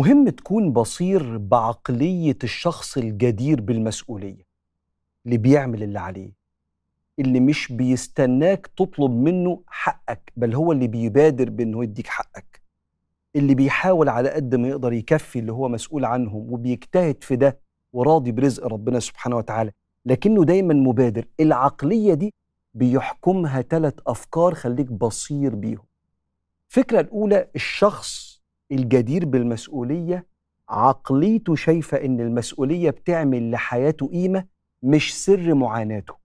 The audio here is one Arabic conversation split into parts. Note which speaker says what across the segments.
Speaker 1: مهم تكون بصير بعقلية الشخص الجدير بالمسؤولية، اللي بيعمل اللي عليه، اللي مش بيستناك تطلب منه حقك، بل هو اللي بيبادر بأنه يديك حقك، اللي بيحاول على قد ما يقدر يكفي اللي هو مسؤول عنهم وبيجتهد في ده وراضي برزق ربنا سبحانه وتعالى، لكنه دايما مبادر. العقلية دي بيحكمها 3 أفكار، خليك بصير بيهم. الفكرة الأولى، الشخص الجدير بالمسؤولية عقليته شايفة إن المسؤولية بتعمل لحياته قيمة، مش سر معاناته.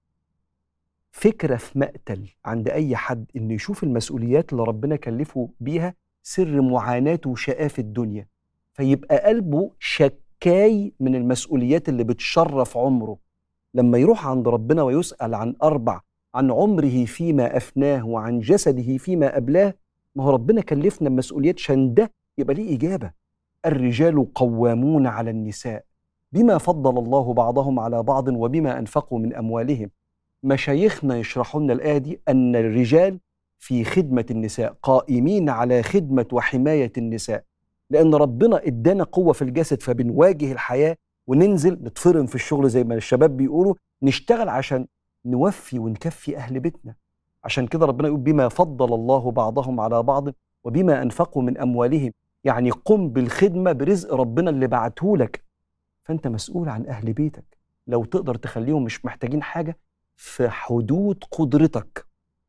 Speaker 1: فكرة في مقتل عند أي حد إنه يشوف المسؤوليات اللي ربنا كلفه بيها سر معاناته وشقاه في الدنيا، فيبقى قلبه شكاي من المسؤوليات اللي بتشرف عمره. لما يروح عند ربنا ويسأل عن 4، عن عمره فيما أفناه وعن جسده فيما أبلاه، ما هو ربنا كلفنا بمسؤوليات عشان ده يبقى ليه إجابة. الرجال قوامون على النساء بما فضل الله بعضهم على بعض وبما أنفقوا من أموالهم. مشايخنا يشرحوا لنا الآية دي أن الرجال في خدمة النساء، قائمين على خدمة وحماية النساء، لأن ربنا إدانا قوة في الجسد، فبنواجه الحياة وننزل نتفرم في الشغل زي ما الشباب بيقولوا، نشتغل عشان نوفي ونكفي أهل بيتنا. عشان كده ربنا يقول بما فضل الله بعضهم على بعض وبما أنفقوا من أموالهم، يعني قم بالخدمة برزق ربنا اللي بعته لك. فأنت مسؤول عن أهل بيتك، لو تقدر تخليهم مش محتاجين حاجة في حدود قدرتك.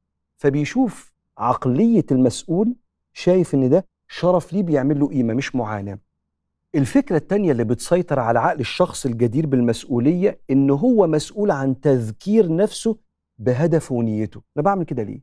Speaker 1: فبيشوف عقلية المسؤول، شايف إن ده شرف ليه بيعمل له قيمة مش معاناة. الفكرة التانية اللي بتسيطر على عقل الشخص الجدير بالمسؤولية إنه هو مسؤول عن تذكير نفسه بهدفه ونيته. أنا بعمل كده ليه؟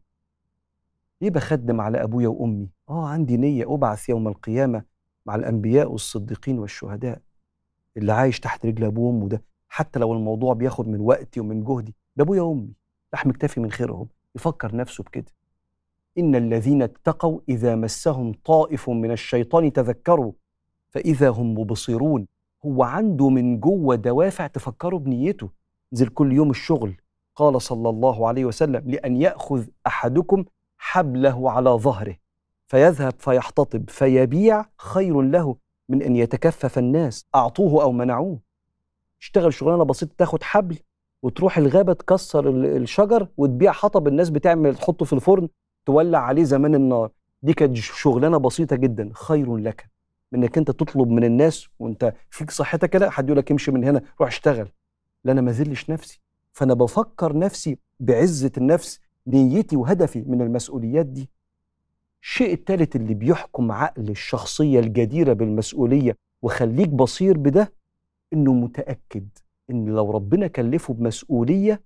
Speaker 1: ليه بخدم على أبويا وأمي؟ عندي نية أبعث يوم القيامة مع الأنبياء والصديقين والشهداء. اللي عايش تحت رجل أبوه وأمه ده، حتى لو الموضوع بياخد من وقتي ومن جهدي، ده أبويا وأمي، لحم كتافي من خيرهم. يفكر نفسه بكده. إن الذين اتقوا إذا مسهم طائف من الشيطان تذكروا فإذا هم مبصرون. هو عنده من جوه دوافع تفكروا بنيته. نزل كل يوم الشغل، قال صلى الله عليه وسلم لأن يأخذ أحدكم حبله على ظهره فيذهب فيحتطب فيبيع خير له من أن يتكفف الناس أعطوه أو منعوه. اشتغل شغلانة بسيطة، تاخد حبل وتروح الغابة تكسر الشجر وتبيع حطب، الناس بتعمل تحطه في الفرن تولع عليه زمان النار. دي كانت شغلانة بسيطة جدا، خير لك من انك انت تطلب من الناس وانت فيك صحتك كده، حد يقول لك امشي من هنا روح اشتغل. لا، انا ما ذلش نفسي، فانا بفكر نفسي بعزة النفس، نيتي وهدفي من المسؤوليات دي. الشيء الثالث اللي بيحكم عقل الشخصية الجديرة بالمسؤولية وخليك بصير بده، انه متأكد ان لو ربنا كلفه بمسؤولية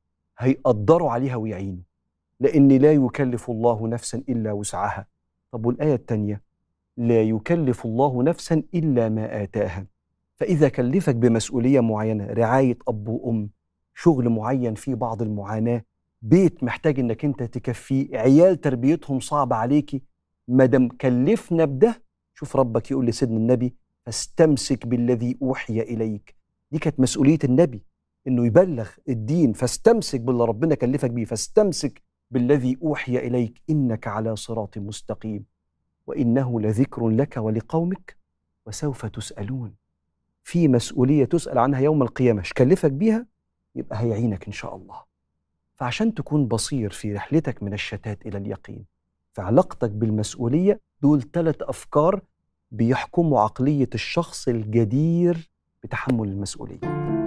Speaker 1: هيقدروا عليها ويعينوا، لان لا يكلف الله نفسا الا وسعها. طب والآية الثانية، لا يكلف الله نفسا الا ما آتاها. فإذا كلفك بمسؤولية معينة، رعاية أب وأم، شغل معين فيه بعض المعاناة، بيت محتاج إنك أنت تكفيه، عيال تربيتهم صعبة عليكي، مادام كلفنا بده، شوف ربك يقول لسيدنا النبي فاستمسك بالذي أوحي إليك. دي كانت مسؤولية النبي، إنه يبلغ الدين، فاستمسك باللي ربنا كلفك بيه، فاستمسك بالذي أوحي إليك إنك على صراط مستقيم وإنه لذكر لك ولقومك وسوف تسألون. في مسؤولية تسأل عنها يوم القيامة، كلفك بيها يبقى هيعينك إن شاء الله. فعشان تكون بصير في رحلتك من الشتات إلى اليقين في علاقتك بالمسؤولية، دول 3 أفكار بيحكموا عقلية الشخص الجدير بتحمل المسؤولية.